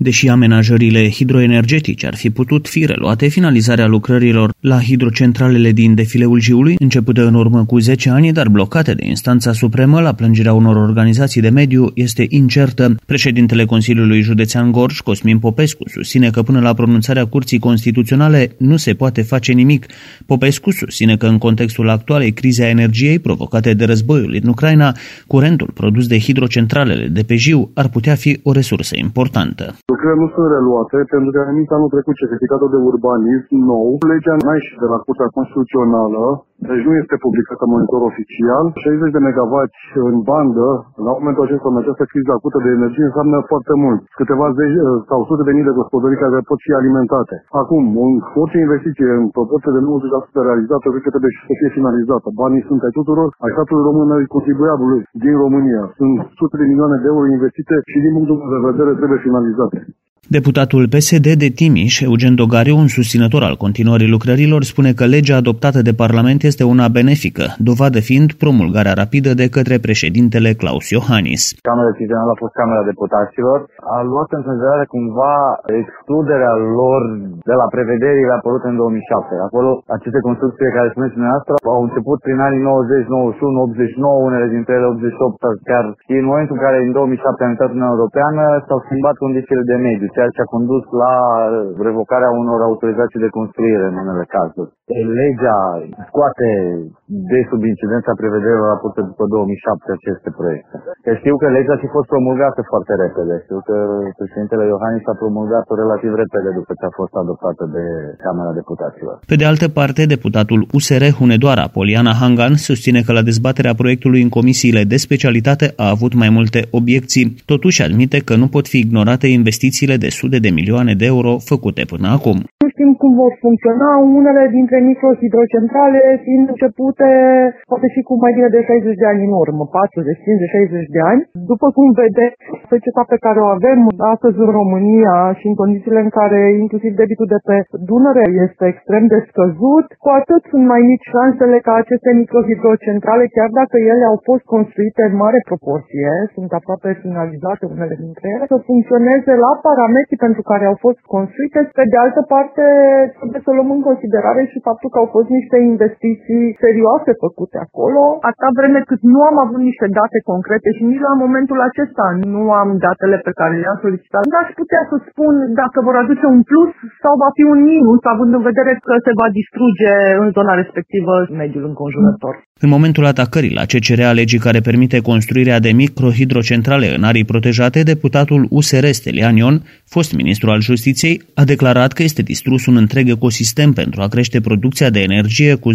Deși amenajările hidroenergetice ar fi putut fi reluate, finalizarea lucrărilor la hidrocentralele din defileul Jiului, începută în urmă cu 10 ani, dar blocate de instanța supremă la plângerea unor organizații de mediu, este incertă. Președintele Consiliului Județean Gorj, Cosmin Popescu, susține că până la pronunțarea Curții Constituționale nu se poate face nimic. Popescu susține că în contextul actualei crize a energiei provocate de războiul în Ucraina, curentul produs de hidrocentralele de pe Jiu ar putea fi o resursă importantă. Lucrările nu sunt reluate pentru că a emit anul trecut certificatul de urbanism nou. Legea n-a ieșit de la Curtea Constituțională, deci nu este publicată în monitor oficial. 60 de megawatts în bandă, la momentul acesta, în această criză acută de energie, înseamnă foarte mult. Câteva zeci sau sute de mii de gospodării care pot fi alimentate. Acum, orice investiție în proporție de 90% realizată, cred că trebuie să fie finalizată. Banii sunt ai tuturor, ai statului român, ai contribuabilului din România. Sunt sute de milioane de euro investite și din punctul de vedere trebuie finalizate. Deputatul PSD de Timiș, Eugen Dogariu, un susținător al continuării lucrărilor, spune că legea adoptată de Parlament este una benefică, dovadă fiind promulgarea rapidă de către președintele Klaus Iohannis. Camera decizională a fost Camera Deputaților. A luat în considerare cumva excluderea lor de la prevederile apărute în 2007. Acolo, aceste construcții care spuneți dumneavoastră au început prin anii 90, 91, 89, unele dintre ele 88, chiar și în momentul în care în 2007 a intrat Uniunea Europeană s-au schimbat condițiile de mediu, ceea ce a condus la revocarea unor autorizații de construire în unele cazuri. Legea scoate de sub incidența prevederilor apărute după 2007 aceste proiecte. Că știu că legea a fost promulgată foarte repede. Știu că președintele Iohannis a promulgat-o relativ repede după ce a fost adoptată de Camera Deputaților. Pe de altă parte, deputatul USR Hunedoara, Poliana Hangan, susține că la dezbaterea proiectului în comisiile de specialitate a avut mai multe obiecții. Totuși admite că nu pot fi ignorate investițiile de sute de milioane de euro făcute până acum. Nu știm cum vor funcționa unele dintre microhidrocentrale fiind începute poate și cu mai bine de 60 de ani în urmă, 40, 50, 60 de ani. După cum vedeți, societatea pe care o avem astăzi în România și în condițiile în care inclusiv debitul de pe Dunăre este extrem de scăzut, cu atât sunt mai mici șansele ca aceste microhidrocentrale, chiar dacă ele au fost construite în mare proporție, sunt aproape finalizate unele dintre ele, să funcționeze la parametrii pentru care au fost construite. Pe de altă parte, trebuie să luăm în considerare și faptul că au fost niște investiții serioase făcute acolo, atâta vreme cât nu am avut niște date concrete și nici la momentul acesta nu am datele pe care le-am solicitat. Dar aș putea să spun dacă vor aduce un plus sau va fi un minus, având în vedere că se va distruge în zona respectivă mediul înconjurător. În momentul atacării la CCR a legii care permite construirea de microhidrocentrale în arii protejate, deputatul USR Stelian Ion, fost ministru al Justiției, a declarat că este distrus un întreg ecosistem pentru a crește producția de energie cu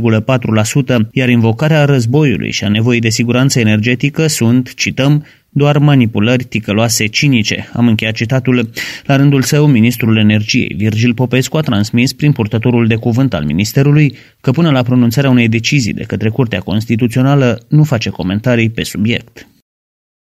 0,4%, iar invocarea războiului și a nevoii de siguranță energetică sunt, cităm, doar manipulări ticăloase cinice. Am încheiat citatul. La rândul său, ministrul energiei, Virgil Popescu, a transmis prin purtătorul de cuvânt al ministerului că până la pronunțarea unei decizii de către Curtea Constituțională nu face comentarii pe subiect.